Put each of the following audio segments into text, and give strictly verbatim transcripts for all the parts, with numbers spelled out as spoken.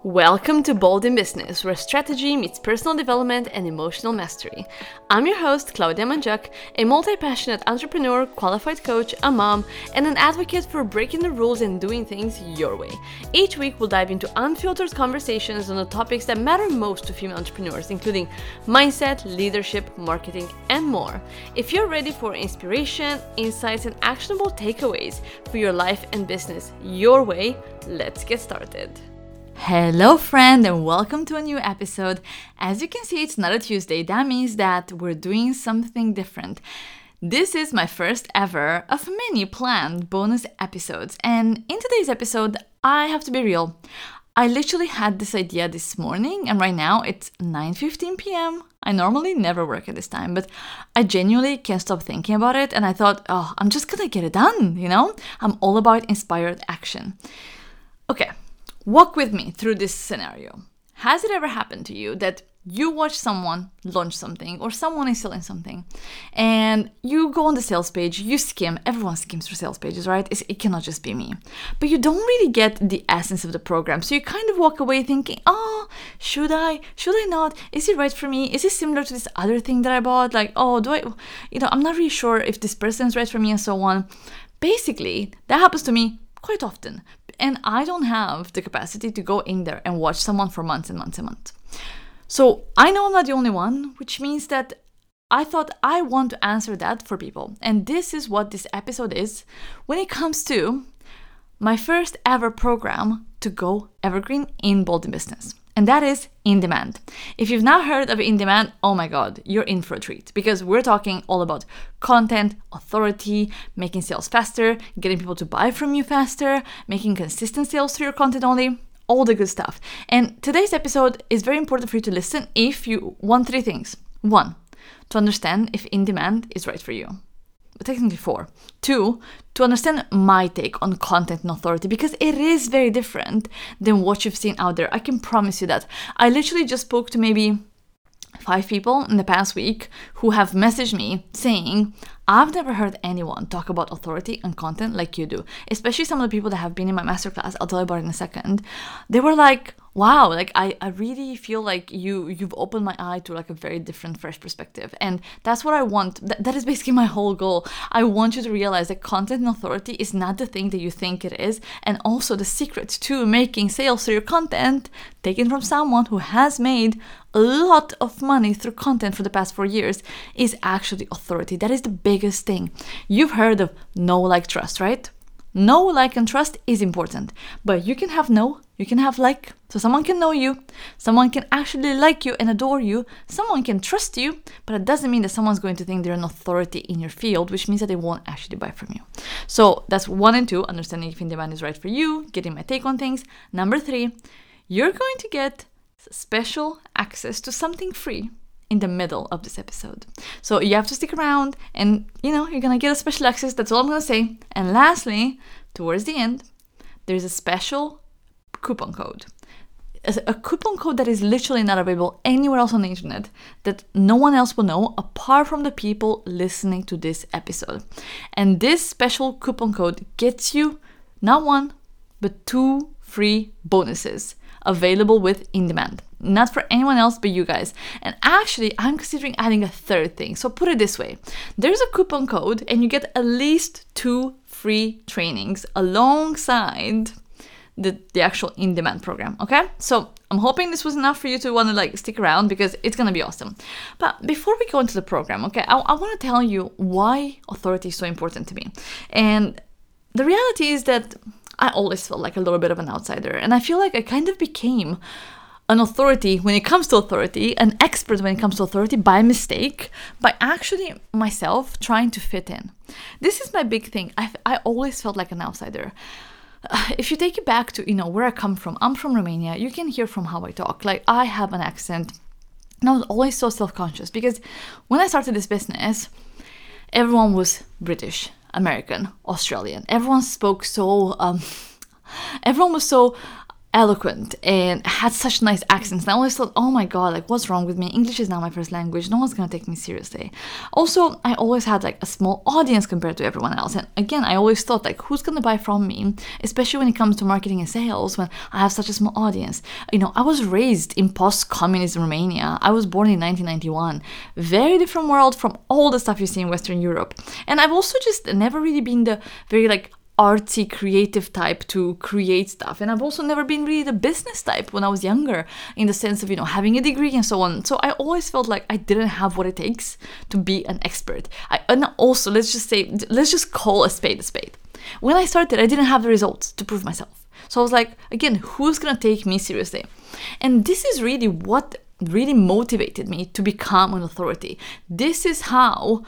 Welcome to Bold in Business, where strategy meets personal development and emotional mastery. I'm your host, Claudia Manjak, a multi-passionate entrepreneur, qualified coach, a mom, and an advocate for breaking the rules and doing things your way. Each week, we'll dive into unfiltered conversations on the topics that matter most to female entrepreneurs, including mindset, leadership, marketing, and more. If you're ready for inspiration, insights, and actionable takeaways for your life and business your way, let's get started. Hello friend and welcome to a new episode. As you can see, it's not a Tuesday. That means that we're doing something different. This is my first ever of many planned bonus episodes. And in today's episode, I have to be real. I literally had this idea this morning and right now it's nine fifteen p.m. I normally never work at this time, but I genuinely can't stop thinking about it. And I thought, oh, I'm just gonna get it done, you know? I'm all about inspired action. Okay. Walk with me through this scenario. Has it ever happened to you that you watch someone launch something or someone is selling something and you go on the sales page, you skim, everyone skims through sales pages, right? It's, it cannot just be me. But you don't really get the essence of the program. So you kind of walk away thinking, oh, should I? Should I not? Is it right for me? Is it similar to this other thing that I bought? Like, oh, do I, you know, I'm not really sure if this person is right for me and so on. Basically, that happens to me quite often. And I don't have the capacity to go in there and watch someone for months and months and months. So I know I'm not the only one, which means that I thought I want to answer that for people. And this is what this episode is when it comes to my first ever program to go evergreen in Bold in Business. And that is In Demand. If you've not heard of In Demand, oh my God, you're in for a treat because we're talking all about content, authority, making sales faster, getting people to buy from you faster, making consistent sales through your content only, all the good stuff. And today's episode is very important for you to listen if you want three things. One, to understand if In Demand is right for you. Technically four. Two, to understand my take on content and authority because it is very different than what you've seen out there. I can promise you that. I literally just spoke to maybe five people in the past week who have messaged me saying, I've never heard anyone talk about authority and content like you do. Especially some of the people that have been in my masterclass. I'll tell you about it in a second. They were like, wow, like I, I really feel like you, you've opened my eye to like a very different, fresh perspective. And that's what I want. Th- that is basically my whole goal. I want you to realize that content and authority is not the thing that you think it is. And also the secret to making sales through your content, taken from someone who has made a lot of money through content for the past four years, is actually authority. That is the biggest thing. You've heard of know, like, trust, right? Know, like, and trust is important. But you can have know, you can have like. So someone can know you, someone can actually like you and adore you, someone can trust you, but it doesn't mean that someone's going to think they're an authority in your field, which means that they won't actually buy from you. So that's one and two, understanding if In Demand is right for you, getting my take on things. Number three, you're going to get special access to something free in the middle of this episode. So you have to stick around and, you know, you're going to get a special access. That's all I'm going to say. And lastly, towards the end, there's a special coupon code. A coupon code that is literally not available anywhere else on the internet that no one else will know apart from the people listening to this episode. And this special coupon code gets you not one, but two free bonuses available with In Demand. Not for anyone else but you guys. And actually, I'm considering adding a third thing. So put it this way. There's a coupon code and you get at least two free trainings alongside the, the actual In Demand program, okay? So I'm hoping this was enough for you to want to like stick around because it's going to be awesome. But before we go into the program, okay, I, I want to tell you why authority is so important to me. And the reality is that I always felt like a little bit of an outsider. And I feel like I kind of became an authority when it comes to authority, an expert when it comes to authority by mistake, by actually myself trying to fit in. This is my big thing. I I always felt like an outsider. Uh, if you take it back to, you know, where I come from, I'm from Romania. You can hear from how I talk. Like I have an accent. And I was always so self-conscious because when I started this business, everyone was British, American, Australian. Everyone spoke so, um, everyone was so eloquent and had such nice accents. And I always thought, oh my god, like what's wrong with me? English is not my first language. No one's gonna take me seriously. Also, I always had like a small audience compared to everyone else. And again, I always thought like, who's gonna buy from me? Especially when it comes to marketing and sales, when I have such a small audience. You know, I was raised in post-communist Romania. I was born in nineteen ninety-one. Very different world from all the stuff you see in Western Europe. And I've also just never really been the very like artsy, creative type to create stuff. And I've also never been really the business type when I was younger, in the sense of, you know, having a degree and so on. So I always felt like I didn't have what it takes to be an expert. I, and also, let's just say, let's just call a spade a spade. When I started, I didn't have the results to prove myself. So I was like, again, who's gonna take me seriously? And this is really what really motivated me to become an authority. This is how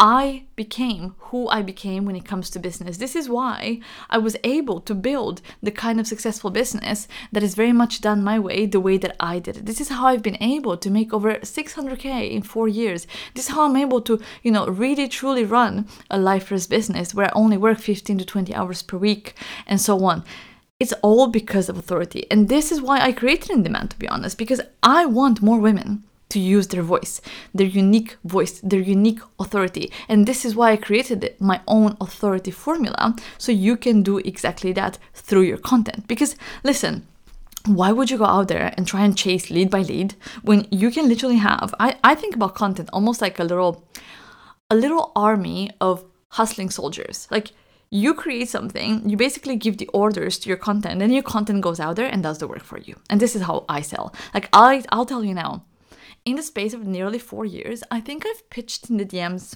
I became who I became when it comes to business. This is why I was able to build the kind of successful business that is very much done my way, the way that I did it. This is how I've been able to make over six hundred K in four years. This is how I'm able to, you know, really truly run a lifeless business where I only work fifteen to twenty hours per week and so on. It's all because of authority. And this is why I created In Demand, to be honest, because I want more women to use their voice, their unique voice, their unique authority. And this is why I created my own authority formula, so you can do exactly that through your content. Because listen, why would you go out there and try and chase lead by lead when you can literally have, I, I think about content almost like a little, a little army of hustling soldiers. Like, you create something, you basically give the orders to your content, and your content goes out there and does the work for you. And this is how I sell. Like, I, I'll tell you now, in the space of nearly four years, I think I've pitched in the D Ms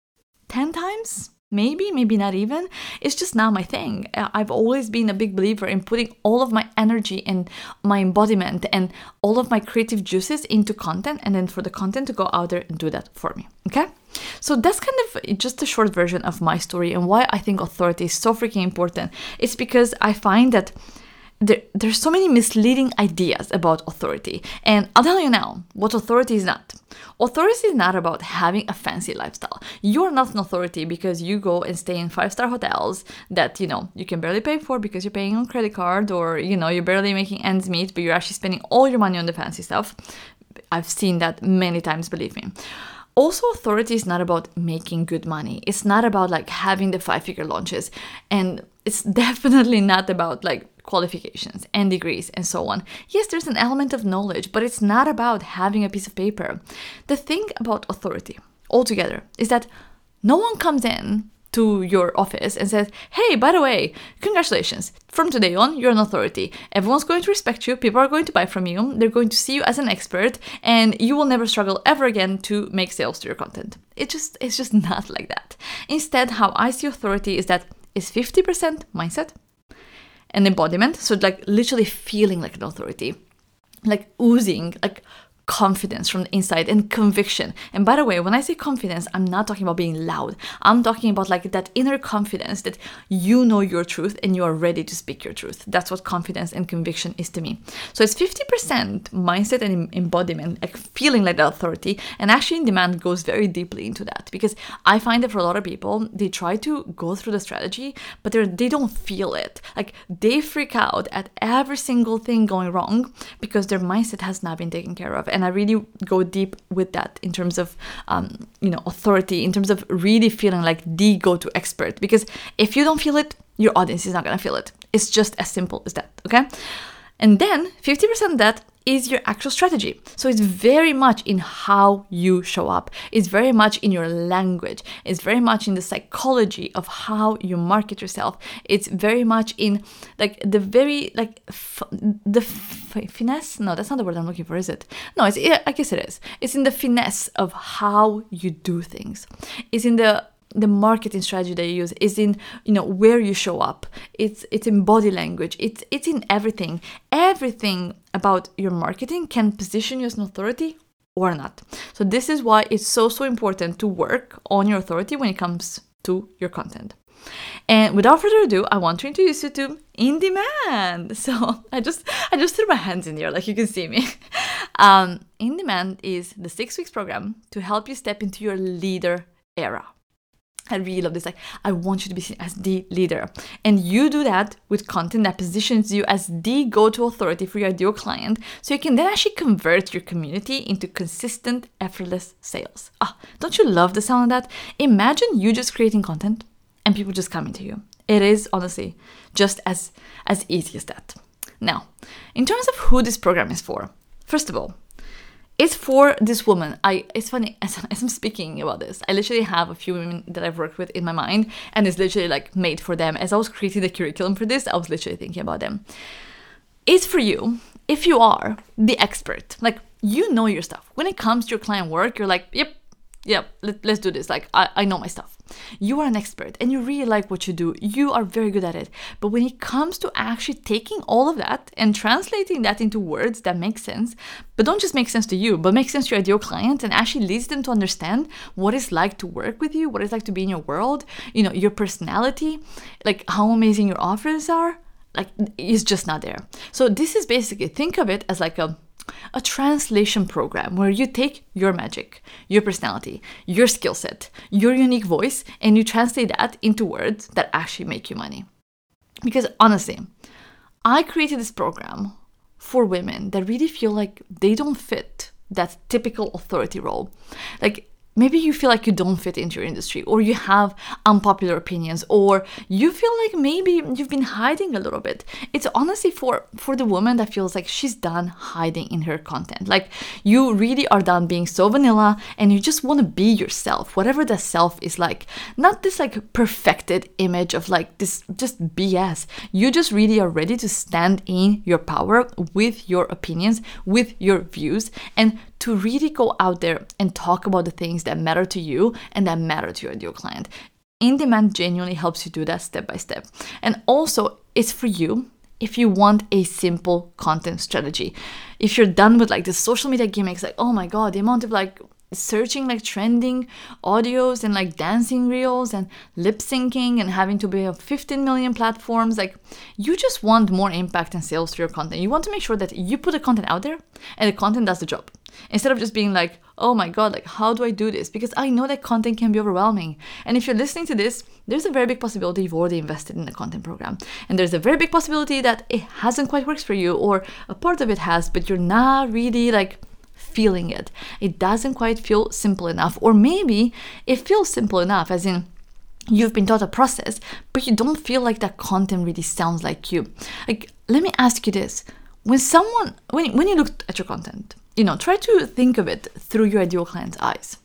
ten times, maybe, maybe not even. It's just now my thing. I've always been a big believer in putting all of my energy and my embodiment and all of my creative juices into content, and then for the content to go out there and do that for me, okay? So that's kind of just a short version of my story and why I think authority is so freaking important. It's because I find that There, there's so many misleading ideas about authority. And I'll tell you now what authority is not. Authority is not about having a fancy lifestyle. You're not an authority because you go and stay in five-star hotels that, you know, you can barely pay for because you're paying on credit card, or, you know, you're barely making ends meet, but you're actually spending all your money on the fancy stuff. I've seen that many times, believe me. Also, authority is not about making good money. It's not about like having the five-figure launches. And it's definitely not about like qualifications and degrees and so on. Yes, there's an element of knowledge, but it's not about having a piece of paper. The thing about authority altogether is that no one comes in to your office and says, hey, by the way, congratulations, from today on, you're an authority. Everyone's going to respect you, people are going to buy from you, they're going to see you as an expert, and you will never struggle ever again to make sales to your content. It just, it's just not like that. Instead, how I see authority is that it's fifty percent mindset and embodiment, so like literally feeling like an authority, like oozing, like confidence from the inside and conviction. And by the way, when I say confidence, I'm not talking about being loud. I'm talking about like that inner confidence that you know your truth and you are ready to speak your truth. That's what confidence and conviction is to me. So it's fifty percent mindset and embodiment, like feeling like the authority. And actually In Demand goes very deeply into that, because I find that for a lot of people, they try to go through the strategy, but they're, they don't feel it. Like they freak out at every single thing going wrong because their mindset has not been taken care of. And I really go deep with that in terms of, um, you know, authority, in terms of really feeling like the go-to expert. Because if you don't feel it, your audience is not going to feel it. It's just as simple as that, okay? And then fifty percent of that is your actual strategy. So it's very much in how you show up. It's very much in your language. It's very much in the psychology of how you market yourself. It's very much in like the very like f- the f- finesse. No, that's not the word I'm looking for, is it? No, it's I guess it is. It's in the finesse of how you do things. It's in the the marketing strategy that you use, is in, you know, where you show up. It's it's in body language. It's it's in everything. Everything about your marketing can position you as an authority or not. So this is why it's so so important to work on your authority when it comes to your content. And without further ado, I want to introduce you to In Demand. So I just I just threw my hands in the air, like you can see me. Um, In Demand is the six weeks program to help you step into your leader era. I really love this. Like, I want you to be seen as the leader. And you do that with content that positions you as the go-to authority for your ideal client. So you can then actually convert your community into consistent, effortless sales. Ah, don't you love the sound of that? Imagine you just creating content and people just coming to you. It is honestly just as, as easy as that. Now, in terms of who this program is for, first of all, it's for this woman. I. It's funny, as, as I'm speaking about this, I literally have a few women that I've worked with in my mind, and it's literally like made for them. As I was creating the curriculum for this, I was literally thinking about them. It's for you if you are the expert. Like, you know your stuff. When it comes to your client work, you're like, yep, yep, let, let's do this. Like, I, I know my stuff. You are an expert and you really like what you do. You are very good at it. But when it comes to actually taking all of that and translating that into words that make sense, but don't just make sense to you, but make sense to your ideal client and actually leads them to understand what it's like to work with you, what it's like to be in your world, you know, your personality, like how amazing your offers are, like it's just not there. So this is basically, think of it as like a a translation program where you take your magic, your personality, your skill set, your unique voice, and you translate that into words that actually make you money. Because honestly, I created this program for women that really feel like they don't fit that typical authority role. Like, maybe you feel like you don't fit into your industry, or you have unpopular opinions, or you feel like maybe you've been hiding a little bit. It's honestly for, for the woman that feels like she's done hiding in her content. Like, you really are done being so vanilla and you just want to be yourself, whatever that self is like. Not this like perfected image of like this just B S. You just really are ready to stand in your power with your opinions, with your views, and to really go out there and talk about the things that matter to you and that matter to your ideal client. In Demand genuinely helps you do that step by step. And also, it's for you if you want a simple content strategy. If you're done with like the social media gimmicks, like, oh my God, the amount of like searching like trending audios and like dancing reels and lip syncing and having to be on fifteen million platforms, like you just want more impact and sales through your content. You want to make sure that you put the content out there and the content does the job. Instead of just being like, oh my God, like how do I do this? Because I know that content can be overwhelming. And if you're listening to this, there's a very big possibility you've already invested in the content program. And there's a very big possibility that it hasn't quite worked for you, or a part of it has, but you're not really like feeling it. It doesn't quite feel simple enough. Or maybe it feels simple enough, as in you've been taught a process, but you don't feel like that content really sounds like you. Like, let me ask you this. When someone, when, when you look at your content, you know, try to think of it through your ideal client's eyes.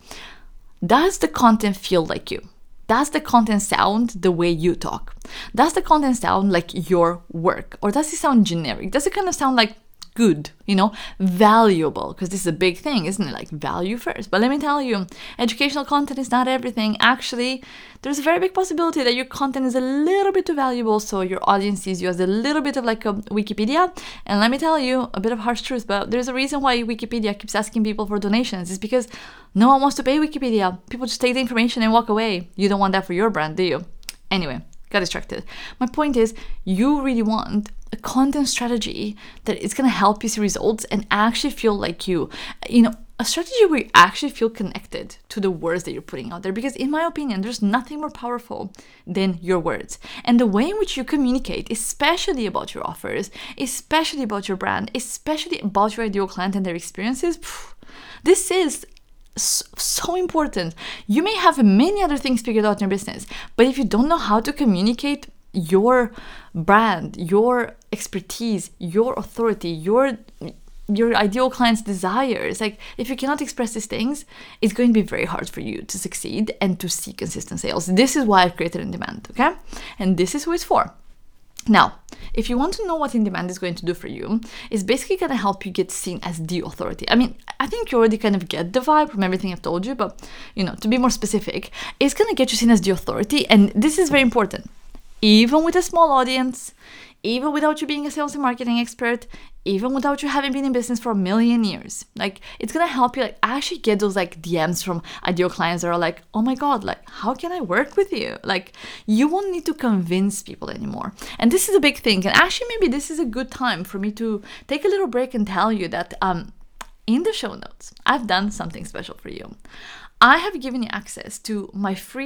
Does the content feel like you? Does the content sound the way you talk? Does the content sound like your work? Or does it sound generic? Does it kind of sound like good, you know, valuable? Because this is a big thing, isn't it? Like, value first. But let me tell you, educational content is not everything. Actually, there's a very big possibility that your content is a little bit too valuable, so your audience sees you as a little bit of like a Wikipedia. And let me tell you a bit of harsh truth, but there's a reason why Wikipedia keeps asking people for donations. It's because no one wants to pay Wikipedia. People just take the information and walk away. You don't want that for your brand, do you? Anyway, got distracted. My point is, you really want a content strategy that is going to help you see results and actually feel like you. You know, a strategy where you actually feel connected to the words that you're putting out there. Because in my opinion, there's nothing more powerful than your words. And the way in which you communicate, especially about your offers, especially about your brand, especially about your ideal client and their experiences, this is so important. You may have many other things figured out in your business, but if you don't know how to communicate your brand, your expertise, your authority, your your ideal client's desires, like if you cannot express these things, it's going to be very hard for you to succeed and to see consistent sales. This is why I've created In Demand, okay? And this is who it's for. Now, if you want to know what In Demand is going to do for you, it's basically going to help you get seen as the authority. I mean, I think you already kind of get the vibe from everything I've told you, but, you know, to be more specific, it's going to get you seen as the authority. And this is very important. Even with a small audience, even without you being a sales and marketing expert, even without you having been in business for a million years, like it's gonna help you like actually get those like D Ms from ideal clients that are like, oh my God, like how can I work with you? Like you won't need to convince people anymore. And this is a big thing. And actually maybe this is a good time for me to take a little break and tell you that um in the show notes, I've done something special for you. I have given you access to my free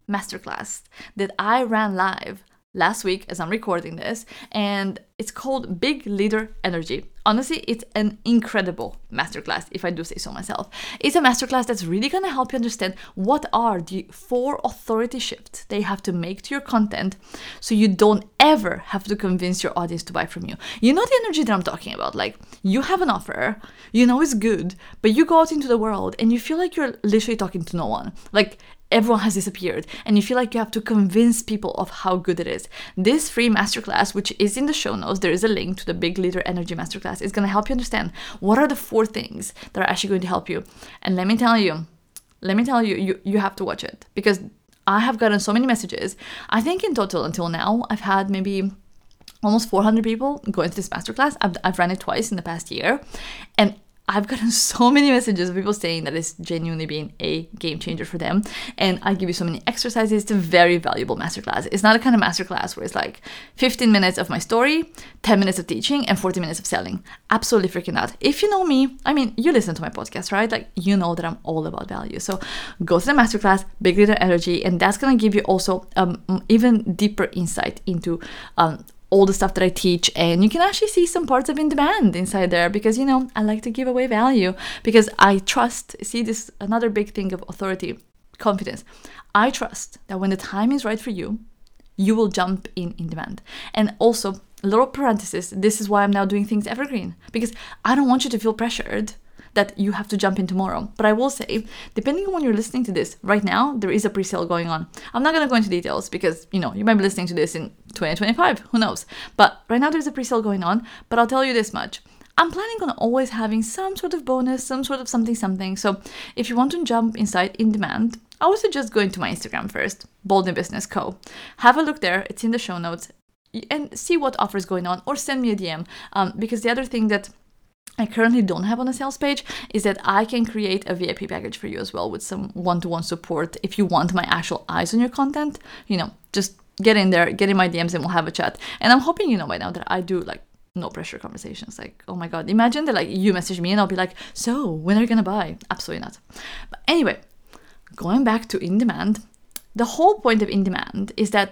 masterclass that I ran live last week as I'm recording this, and it's called Big Leader Energy. Honestly, it's an incredible masterclass, if I do say so myself. It's a masterclass that's really going to help you understand what are the four authority shifts they have to make to your content so you don't ever have to convince your audience to buy from you. You know the energy that I'm talking about? Like, you have an offer, you know it's good, but you go out into the world and you feel like you're literally talking to no one. Like, everyone has disappeared and you feel like you have to convince people of how good it is. This free masterclass, which is in the show notes, there is a link to the Big Leader Energy Masterclass, is going to help you understand what are the four things that are actually going to help you. And let me tell you, let me tell you, you, you have to watch it, because I have gotten so many messages. I think in total until now, I've had maybe almost four hundred people go into this masterclass. I've, I've run it twice in the past year, and I've gotten so many messages of people saying that it's genuinely been a game changer for them. And I give you so many exercises. It's a very valuable masterclass. It's not a kind of masterclass where it's like fifteen minutes of my story, ten minutes of teaching, and forty minutes of selling. Absolutely freaking not. If you know me, I mean, you listen to my podcast, right? Like, you know that I'm all about value. So go to the masterclass, Big Leader Energy, and that's going to give you also um, even deeper insight into um, all the stuff that I teach, and you can actually see some parts of In Demand inside there, because, you know, I like to give away value because I trust, see, this another big thing of authority, confidence. I trust that when the time is right for you, you will jump in In Demand. And also, little parenthesis, this is why I'm now doing things evergreen, because I don't want you to feel pressured that you have to jump in tomorrow. But I will say, depending on when you're listening to this, right now, there is a pre-sale going on. I'm not going to go into details because, you know, you might be listening to this in twenty twenty-five, who knows? But right now there's a pre-sale going on, but I'll tell you this much. I'm planning on always having some sort of bonus, some sort of something, something. So if you want to jump inside In Demand, I would suggest going to my Instagram first, Bold New Business Co. Have a look there. It's in the show notes, and see what offers going on, or send me a D M. Um, because the other thing that I currently don't have on a sales page is that I can create a V I P package for you as well with some one-to-one support. If you want my actual eyes on your content, you know, just get in there, get in my D Ms, and we'll have a chat. And I'm hoping you know by now that I do like no pressure conversations. Like, oh my God, imagine that like you message me and I'll be like, so when are you gonna buy? Absolutely not. But anyway, going back to In Demand, the whole point of In Demand is that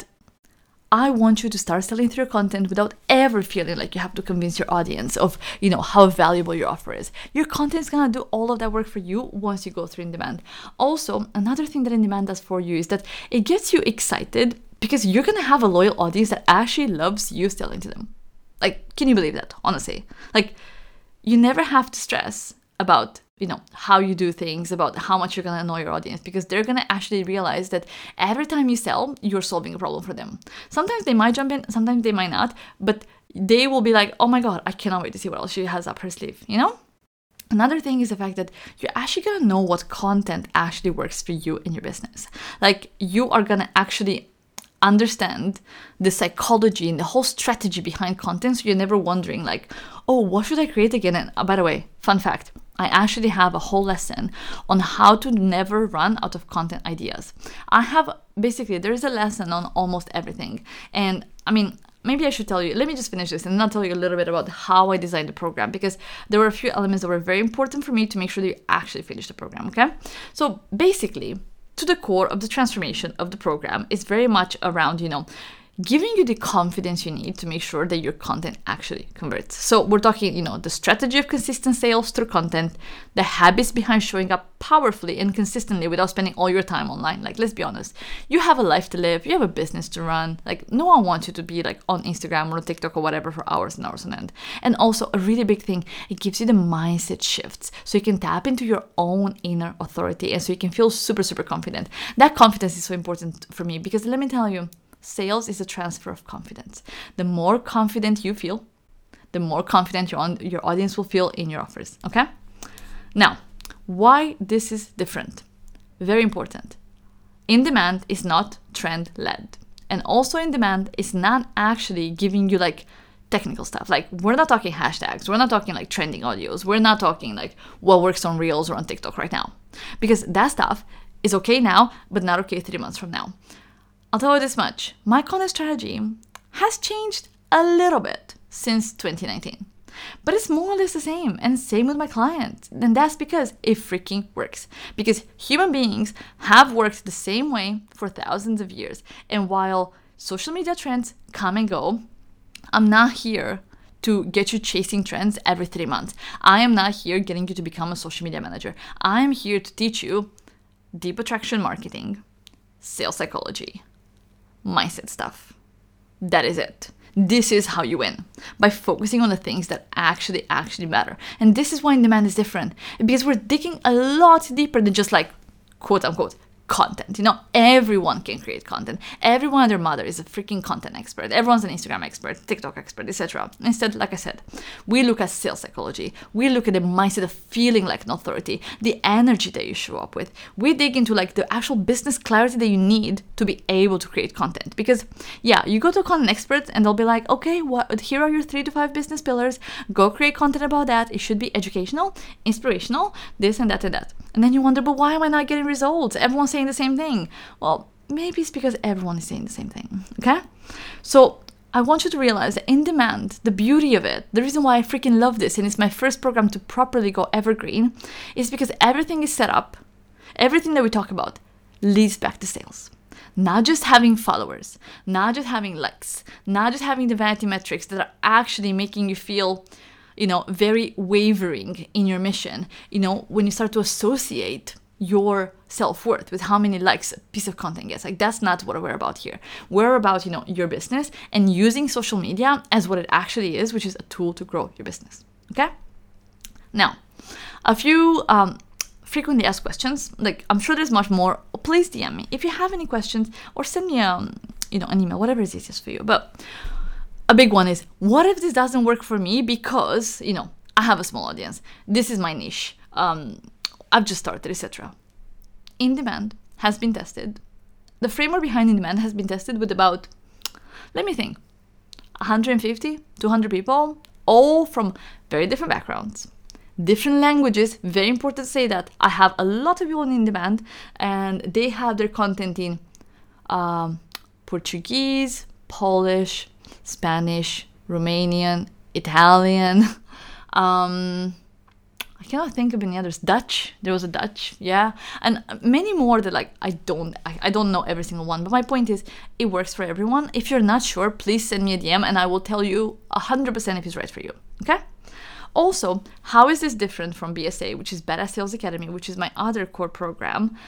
I want you to start selling through your content without ever feeling like you have to convince your audience of, you know, how valuable your offer is. Your content is going to do all of that work for you once you go through In Demand. Also, another thing that In Demand does for you is that it gets you excited because you're going to have a loyal audience that actually loves you selling to them. Like, can you believe that? Honestly, like, you never have to stress about, you know, how you do things, about how much you're going to annoy your audience, because they're going to actually realize that every time you sell, you're solving a problem for them. Sometimes they might jump in, sometimes they might not, but they will be like, oh my God, I cannot wait to see what else she has up her sleeve, you know? Another thing is the fact that you're actually going to know what content actually works for you in your business. Like, you are going to actually understand the psychology and the whole strategy behind content, so you're never wondering like, oh, what should I create again? And uh, by the way, fun fact, I actually have a whole lesson on how to never run out of content ideas. I have, basically, there is a lesson on almost everything. And I mean, maybe I should tell you, let me just finish this and then I'll tell you a little bit about how I designed the program, because there were a few elements that were very important for me to make sure that you actually finish the program, okay? So basically, to the core of the transformation of the program is very much around, you know, giving you the confidence you need to make sure that your content actually converts. So we're talking, you know, the strategy of consistent sales through content, the habits behind showing up powerfully and consistently without spending all your time online. Like, let's be honest, you have a life to live, you have a business to run. Like, no one wants you to be like on Instagram or TikTok or whatever for hours and hours on end. And also a really big thing, it gives you the mindset shifts so you can tap into your own inner authority and so you can feel super, super confident. That confidence is so important for me because let me tell you, sales is a transfer of confidence. The more confident you feel, the more confident your, on, your audience will feel in your offers, okay? Now, why this is different? Very important. In Demand is not trend-led. And also In Demand is not actually giving you like technical stuff. Like, we're not talking hashtags. We're not talking like trending audios. We're not talking like what works on Reels or on TikTok right now. Because that stuff is okay now, but not okay three months from now. I'll tell you this much, my content strategy has changed a little bit since twenty nineteen. But it's more or less the same, and same with my clients. And that's because it freaking works. Because human beings have worked the same way for thousands of years. And while social media trends come and go, I'm not here to get you chasing trends every three months. I am not here getting you to become a social media manager. I am here to teach you deep attraction marketing, sales psychology, mindset stuff. That is it. This is how you win, by focusing on the things that actually, actually matter. And this is why in demand is different, because we're digging a lot deeper than just like, quote unquote, content. You know, everyone can create content. Everyone and their mother is a freaking content expert. Everyone's an Instagram expert, TikTok expert, et cetera. Instead, like I said, we look at sales psychology. We look at the mindset of feeling like an authority, the energy that you show up with. We dig into like the actual business clarity that you need to be able to create content. Because yeah, you go to a content expert and they'll be like, okay, what? Here are your three to five business pillars. Go create content about that. It should be educational, inspirational, this and that and that. And then you wonder, but why am I not getting results? Everyone's saying the same thing. Well, maybe it's because everyone is saying the same thing, okay? So I want you to realize that in demand, the beauty of it, the reason why I freaking love this, and it's my first program to properly go evergreen, is because everything is set up, everything that we talk about leads back to sales. Not just having followers, not just having likes, not just having the vanity metrics that are actually making you feel, you know, very wavering in your mission. You know, when you start to associate your self-worth with how many likes a piece of content gets. Like, that's not what we're about here. We're about, you know, your business and using social media as what it actually is, which is a tool to grow your business. Okay? Now, a few um, frequently asked questions. Like, I'm sure there's much more. Please D M me if you have any questions, or send me a, you know, an email, whatever is easiest for you. But a big one is, what if this doesn't work for me because, you know, I have a small audience. This is my niche. Um, I've just started, et cetera. In demand has been tested. The framework behind in demand has been tested with about, let me think, one hundred fifty, two hundred people, all from very different backgrounds, different languages. Very important to say that I have a lot of people in demand, and they have their content in um, Portuguese, Polish, Spanish, Romanian, Italian. Um, I cannot think of any others. Dutch. There was a Dutch, yeah, and many more that like I don't, I, I don't know every single one. But my point is, it works for everyone. If you're not sure, please send me a D M, and I will tell you a hundred percent if it's right for you. Okay. Also, how is this different from B S A, which is Badass Sales Academy, which is my other core program?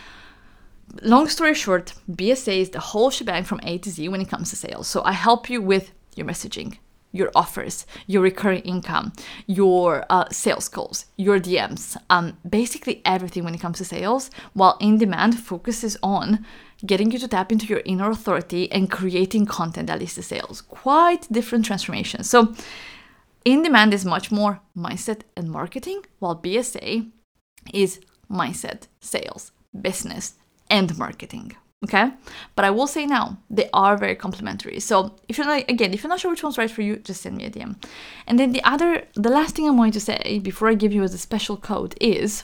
Long story short, B S A is the whole shebang from A to Z when it comes to sales. So I help you with your messaging, your offers, your recurring income, your uh, sales calls, your D Ms, um, basically everything when it comes to sales, while In Demand focuses on getting you to tap into your inner authority and creating content that leads to sales. Quite different transformations. So In Demand is much more mindset and marketing, while B S A is mindset, sales, business, and marketing. Okay, but I will say now, they are very complementary. So if you're like, again, if you're not sure which one's right for you, just send me a D M. And then the other, the last thing I'm going to say before I give you as a special code is,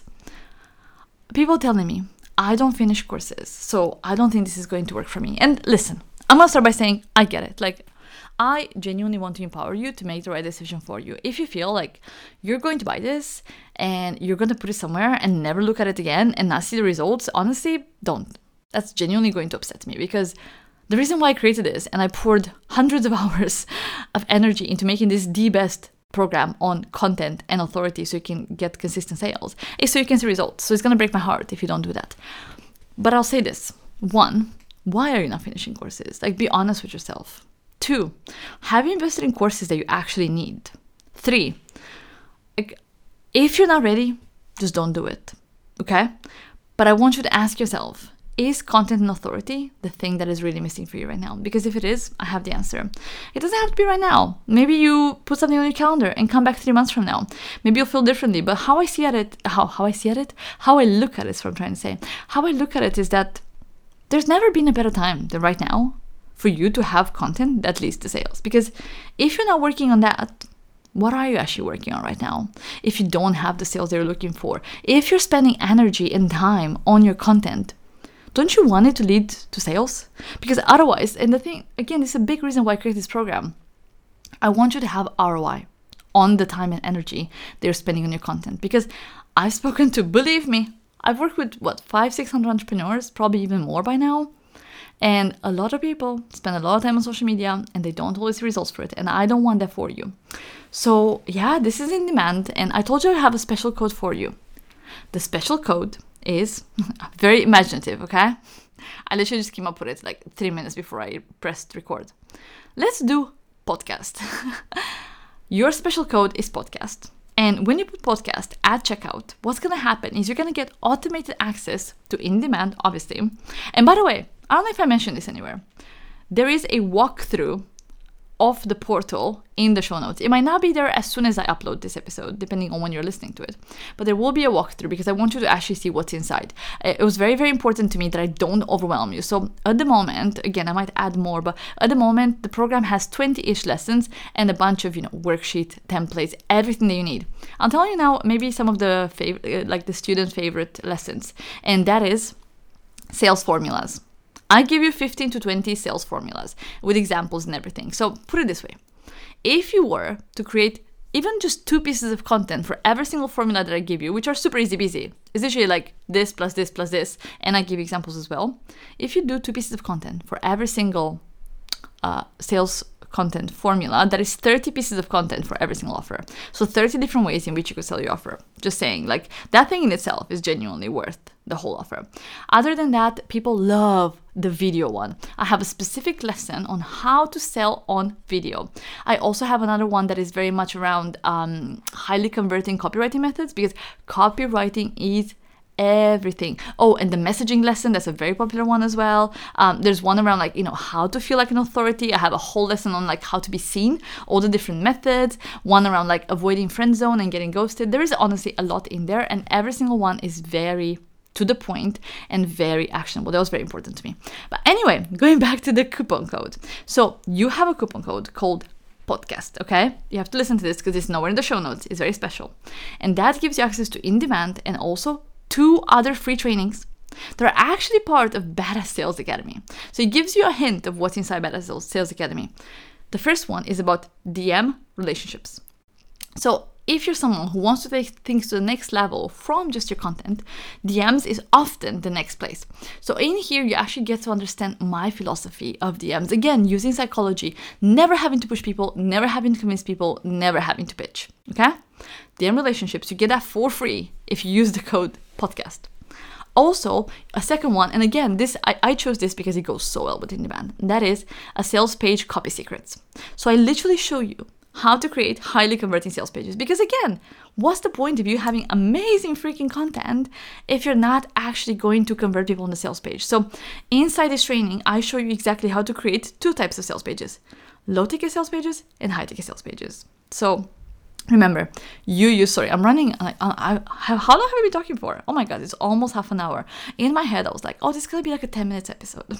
people telling me, I don't finish courses, so I don't think this is going to work for me. And listen, I'm going to start by saying, I get it. Like, I genuinely want to empower you to make the right decision for you. If you feel like you're going to buy this and you're going to put it somewhere and never look at it again and not see the results, honestly, don't. That's genuinely going to upset me, because the reason why I created this and I poured hundreds of hours of energy into making this the best program on content and authority so you can get consistent sales is so you can see results. So it's going to break my heart if you don't do that. But I'll say this. One, why are you not finishing courses? Like, be honest with yourself. Two, have you invested in courses that you actually need? Three, like, if you're not ready, just don't do it. Okay? But I want you to ask yourself, is content and authority the thing that is really missing for you right now? Because if it is, I have the answer. It doesn't have to be right now. Maybe you put something on your calendar and come back three months from now. Maybe you'll feel differently. But how I see at it, how, how I see at it, how I look at it is what I'm trying to say. How I look at it is that there's never been a better time than right now for you to have content that leads to sales. Because if you're not working on that, what are you actually working on right now? If you don't have the sales that you're looking for, if you're spending energy and time on your content, don't you want it to lead to sales? Because otherwise, and the thing, again, this is a big reason why I created this program. I want you to have R O I on the time and energy they're spending on your content. Because I've spoken to, believe me, I've worked with what, five, six hundred entrepreneurs, probably even more by now. And a lot of people spend a lot of time on social media and they don't always see results for it. And I don't want that for you. So yeah, this is in demand. And I told you I have a special code for you. The special code is very imaginative, okay? I literally just came up with it like three minutes before I pressed record. Let's do podcast. Your special code is podcast. And when you put podcast at checkout, what's going to happen is you're going to get automated access to in-demand, obviously. And by the way, I don't know if I mentioned this anywhere. There is a walkthrough of the portal in the show notes. It might not be there as soon as I upload this episode, depending on when you're listening to it. But there will be a walkthrough because I want you to actually see what's inside. It was very, very important to me that I don't overwhelm you. So at the moment, again, I might add more, but at the moment, the program has twenty-ish lessons and a bunch of, you know, worksheet, templates, everything that you need. I'll tell you now, maybe some of the fav- like the student favorite lessons, and that is sales formulas. I give you fifteen to twenty sales formulas with examples and everything. So put it this way. If you were to create even just two pieces of content for every single formula that I give you, which are super easy peasy, it's literally like this plus this plus this, and I give you examples as well. If you do two pieces of content for every single uh, sales content formula, that is thirty pieces of content for every single offer. So thirty different ways in which you could sell your offer. Just saying, like, that thing in itself is genuinely worth the whole offer. Other than that, people love the video one. I have a specific lesson on how to sell on video. I also have another one that is very much around um, highly converting copywriting methods, because copywriting is everything. Oh, and the messaging lesson, that's a very popular one as well. Um, there's one around, like, you know, how to feel like an authority. I have a whole lesson on like how to be seen, all the different methods. One around like avoiding friend zone and getting ghosted. There is honestly a lot in there, and every single one is very to the point and very actionable. That was very important to me. But anyway, going back to the coupon code. So you have a coupon code called podcast, okay? You have to listen to this because it's nowhere in the show notes. It's very special. And that gives you access to in-demand and also two other free trainings that are actually part of Badass Sales Academy. So it gives you a hint of what's inside Badass Sales Academy. The first one is about D M relationships. So if you're someone who wants to take things to the next level from just your content, D Ms is often the next place. So in here, you actually get to understand my philosophy of D Ms. Again, using psychology, never having to push people, never having to convince people, never having to pitch, okay? D M relationships, you get that for free if you use the code podcast. Also, a second one, and again, this I, I chose this because it goes so well with in-demand, that is a sales page copy secrets. So I literally show you how to create highly converting sales pages. Because again, what's the point of you having amazing freaking content if you're not actually going to convert people on the sales page? So inside this training, I show you exactly how to create two types of sales pages: low ticket sales pages and high ticket sales pages. So remember, you use, sorry, I'm running, like, I, I, how long have I been talking for? Oh my God, it's almost half an hour. In my head, I was like, oh, this is going to be like a ten minutes episode.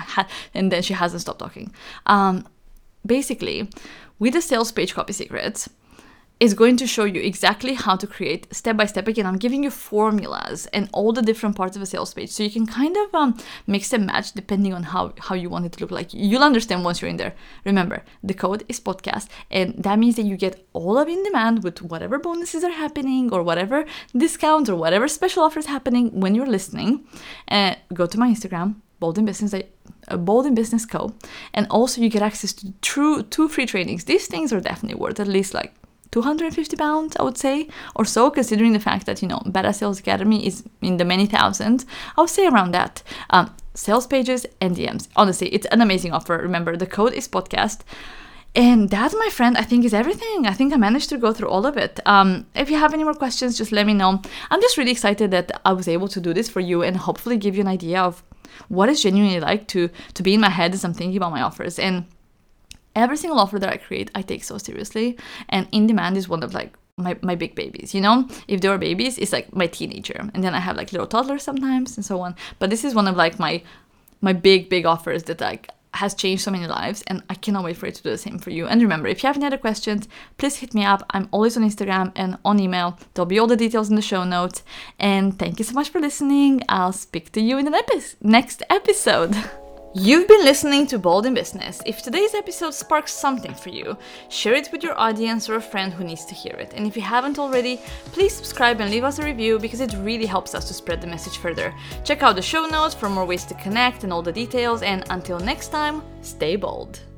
And then she hasn't stopped talking. Um, basically, with the sales page copy secrets, is going to show you exactly how to create step by step. Again, I'm giving you formulas and all the different parts of a sales page, so you can kind of um, mix and match depending on how, how you want it to look like. You'll understand once you're in there. Remember, the code is podcast, and that means that you get all of in-demand with whatever bonuses are happening or whatever discounts or whatever special offers happening when you're listening. Uh, go to my Instagram, Bold in Business, uh, Bold in Business Co. And also you get access to true two free trainings. These things are definitely worth at least like two hundred fifty pounds, I would say, or so, considering the fact that, you know, Badass Sales Academy is in the many thousands. I would say around that. Um, sales pages and D Ms. Honestly, it's an amazing offer. Remember, the code is podcast. And that, my friend, I think is everything. I think I managed to go through all of it. Um, if you have any more questions, just let me know. I'm just really excited that I was able to do this for you and hopefully give you an idea of what it's genuinely like to, to be in my head as I'm thinking about my offers. And every single offer that I create, I take so seriously. And in-demand is one of like my, my big babies, you know? If they were babies, it's like my teenager. And then I have like little toddlers sometimes and so on. But this is one of like my my big, big offers that like has changed so many lives, and I cannot wait for it to do the same for you. And remember, if you have any other questions, please hit me up. I'm always on Instagram and on email. There'll be all the details in the show notes. And thank you so much for listening. I'll speak to you in the epi- next episode. You've been listening to Bold in Business. If today's episode sparks something for you, share it with your audience or a friend who needs to hear it. And if you haven't already, please subscribe and leave us a review because it really helps us to spread the message further. Check out the show notes for more ways to connect and all the details. And until next time, stay bold.